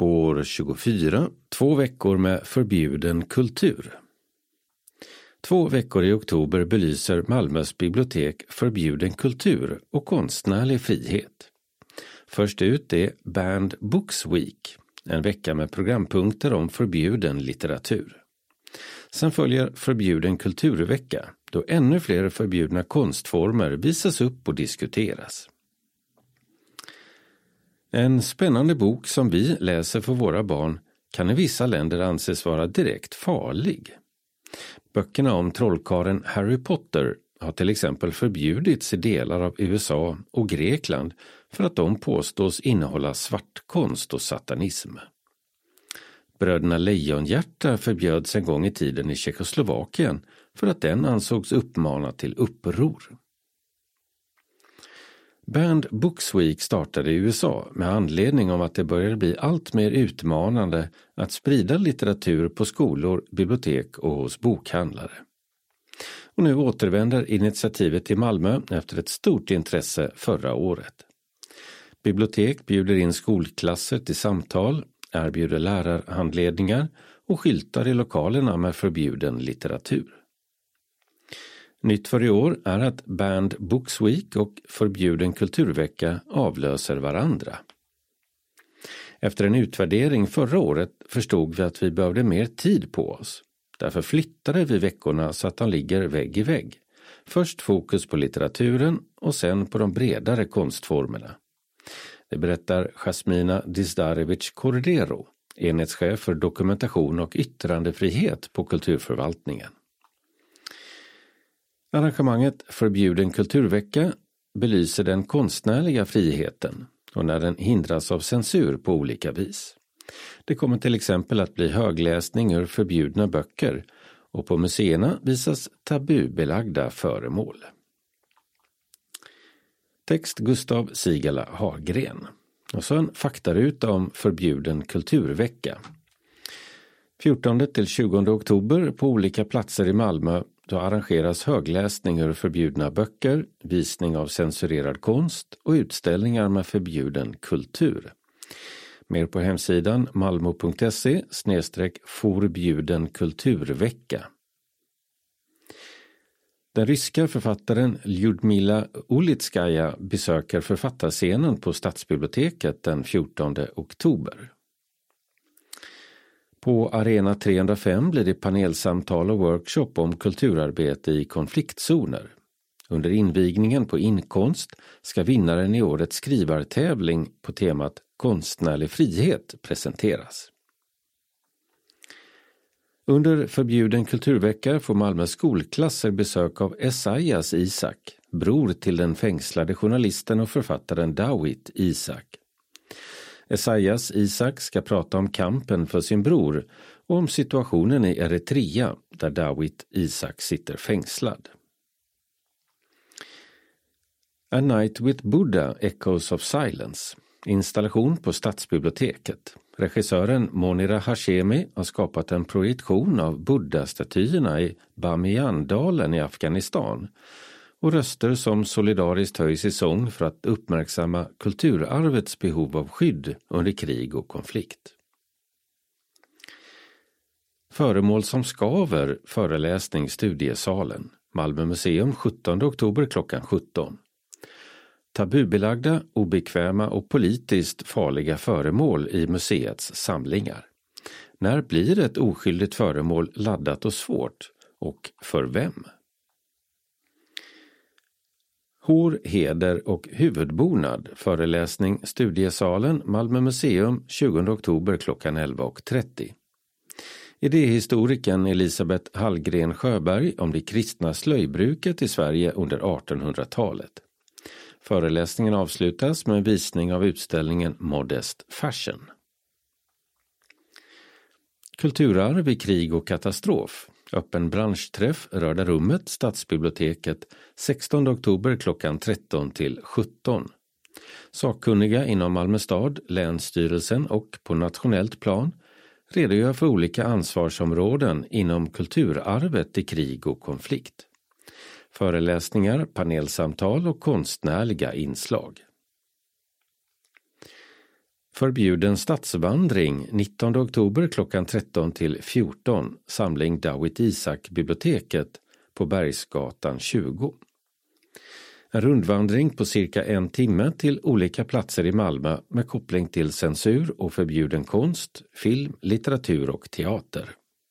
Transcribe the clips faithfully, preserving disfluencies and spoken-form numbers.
spår tjugofyra, två veckor med förbjuden kultur. Två veckor i oktober belyser Malmös bibliotek förbjuden kultur och konstnärlig frihet. Först ut är Banned Books Week, en vecka med programpunkter om förbjuden litteratur. Sen följer förbjuden kulturvecka, då ännu fler förbjudna konstformer visas upp och diskuteras. En spännande bok som vi läser för våra barn kan i vissa länder anses vara direkt farlig. Böckerna om trollkarlen Harry Potter har till exempel förbjudits i delar av U S A och Grekland för att de påstås innehålla svartkonst och satanism. Bröderna Lejonhjärta förbjöds en gång i tiden i Tjeckoslovakien för att den ansågs uppmana till uppror. Banned Books Week startade i U S A med anledning av att det började bli allt mer utmanande att sprida litteratur på skolor, bibliotek och hos bokhandlare. Och nu återvänder initiativet till Malmö efter ett stort intresse förra året. Bibliotek bjuder in skolklasser till samtal, erbjuder lärarhandledningar och skyltar i lokalerna med förbjuden litteratur. Nytt för i år är att Banned Books Week och förbjuden kulturvecka avlöser varandra. Efter en utvärdering förra året förstod vi att vi behövde mer tid på oss. Därför flyttade vi veckorna så att de ligger vägg i vägg. Först fokus på litteraturen och sen på de bredare konstformerna. Det berättar Jasmina Dizdarevic Cordero, enhetschef för dokumentation och yttrandefrihet på kulturförvaltningen. Arrangemanget Förbjuden kulturvecka belyser den konstnärliga friheten och när den hindras av censur på olika vis. Det kommer till exempel att bli högläsning ur förbjudna böcker och på museerna visas tabubelagda föremål. Text Gustav Sigala Hagren. Och så en faktaruta om förbjuden kulturvecka. fjortonde till tjugonde oktober på olika platser i Malmö då arrangeras högläsning ur förbjudna böcker, visning av censurerad konst och utställningar med förbjuden kultur. Mer på hemsidan malmo punkt se snedstreck förbjuden kulturvecka. Den ryska författaren Lyudmila Ulitskaja besöker författarscenen på Stadsbiblioteket den fjortonde oktober. På Arena trehundrafem blir det panelsamtal och workshop om kulturarbete i konfliktzoner. Under invigningen på Inkonst ska vinnaren i årets skrivartävling på temat konstnärlig frihet presenteras. Under förbjuden kulturvecka får Malmö skolklasser besök av Esaias Isak, bror till den fängslade journalisten och författaren Dawit Isak. Esaias Isak ska prata om kampen för sin bror och om situationen i Eritrea där Dawit Isak sitter fängslad. A Night with Buddha Echoes of Silence. Installation på Stadsbiblioteket. Regissören Monira Hashemi har skapat en projektion av Buddha-statyerna i Bamiyandalen i Afghanistan och röster som solidariskt höjs i sång för att uppmärksamma kulturarvets behov av skydd under krig och konflikt. Föremål som skaver, föreläsning Studiesalen, Malmö museum sjuttonde oktober klockan sjutton. Tabubelagda, obekväma och politiskt farliga föremål i museets samlingar. När blir ett oskyldigt föremål laddat och svårt? Och för vem? Hår, heder och huvudbonad, föreläsning Studiesalen, Malmö museum tjugonde oktober klockan elva och trettio. Idéhistorikern Elisabeth Hallgren Sjöberg om det kristna slöjbruket i Sverige under artonhundratalet. Föreläsningen avslutas med en visning av utställningen Modest Fashion. Kulturarv i krig och katastrof. Öppen branschträff Röda rummet, Stadsbiblioteket sextonde oktober klockan tretton till sjutton. Sakkunniga inom Malmö stad, länsstyrelsen och på nationellt plan redogör för olika ansvarsområden inom kulturarvet i krig och konflikt. Föreläsningar, panelsamtal och konstnärliga inslag. Förbjuden stadsvandring nittonde oktober klockan tretton till fjorton, samling Dawit Isaak-biblioteket på Bergsgatan tjugo. En rundvandring på cirka en timme till olika platser i Malmö med koppling till censur och förbjuden konst, film, litteratur och teater.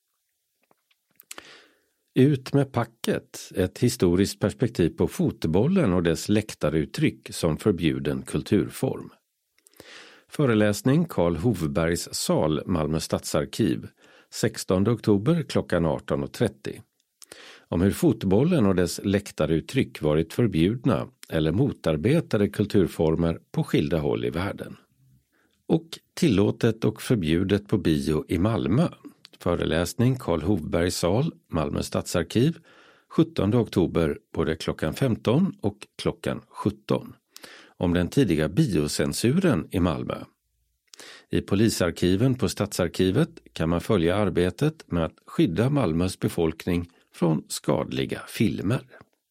Ut med packet, ett historiskt perspektiv på fotbollen och dess läktaruttryck som förbjuden kulturform. Föreläsning Karl Hovbergs sal, Malmö stadsarkiv, sextonde oktober klockan arton och trettio. Om hur fotbollen och dess läktaruttryck varit förbjudna eller motarbetade kulturformer på skilda håll i världen. Och tillåtet och förbjudet på bio i Malmö. Föreläsning Karl Hovbergs sal, Malmö stadsarkiv, sjuttonde oktober både klockan femton och klockan sjutton. Om den tidiga biocensuren i Malmö. I polisarkiven på Stadsarkivet kan man följa arbetet med att skydda Malmös befolkning från skadliga filmer.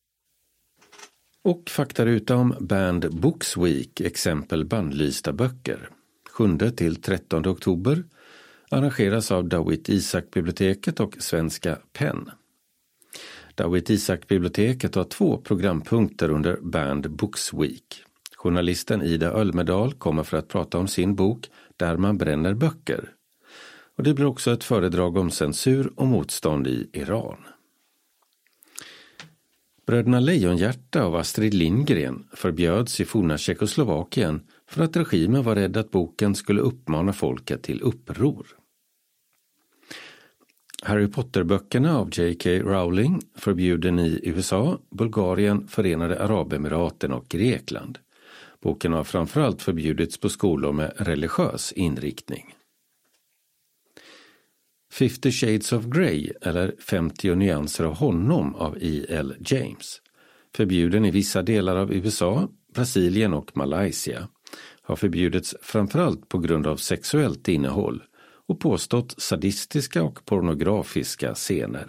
Och faktaruta om Banned Books Week, exempel bannlysta böcker. sjunde till trettonde oktober arrangeras av Dawit Isaak-biblioteket och Svenska Penn. Dawit Isaak-biblioteket har två programpunkter under Banned Books Week. Journalisten Ida Ölmedal kommer för att prata om sin bok Där man bränner böcker. Och det blir också ett föredrag om censur och motstånd i Iran. Bröderna Lejonhjärta av Astrid Lindgren förbjöds i forna Tjeckoslovakien för att regimen var rädd att boken skulle uppmana folket till uppror. Harry Potter-böckerna av J K Rowling förbjuden i U S A, Bulgarien, Förenade Arabemiraten och Grekland. Boken har framförallt förbjudits på skolor med religiös inriktning. Fifty Shades of Grey eller femtio nyanser av honom av E L James. Förbjuden i vissa delar av U S A, Brasilien och Malaysia. Har förbjudits framförallt på grund av sexuellt innehåll och påstått sadistiska och pornografiska scener.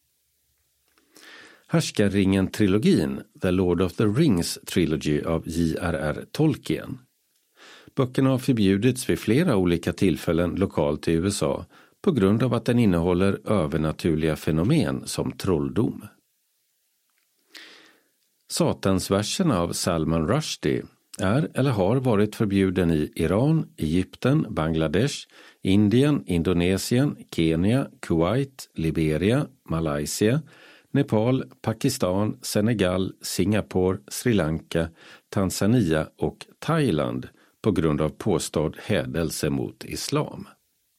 Härskarringen-trilogin, The Lord of the Rings Trilogy av J R R Tolkien. Böckerna har förbjudits vid flera olika tillfällen lokalt i U S A på grund av att den innehåller övernaturliga fenomen som trolldom. Satansverserna av Salman Rushdie är eller har varit förbjuden i Iran, Egypten, Bangladesh, Indien, Indonesien, Kenya, Kuwait, Liberia, Malaysia, Nepal, Pakistan, Senegal, Singapore, Sri Lanka, Tanzania och Thailand på grund av påstådd hädelse mot islam.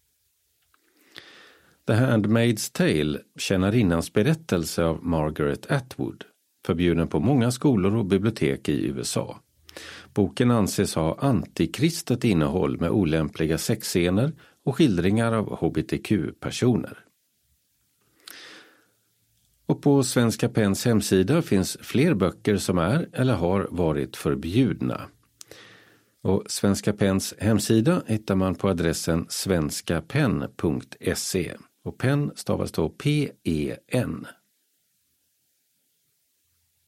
The Handmaid's Tale, tjänarinnans berättelse av Margaret Atwood, förbjuden på många skolor och bibliotek i U S A. Boken anses ha antikristet innehåll med olämpliga sexscener och skildringar av H B T Q-personer. Och på Svenska Penns hemsida finns fler böcker som är eller har varit förbjudna. Och Svenska Penns hemsida hittar man på adressen svenskapenn punkt se och penn stavas då P E N.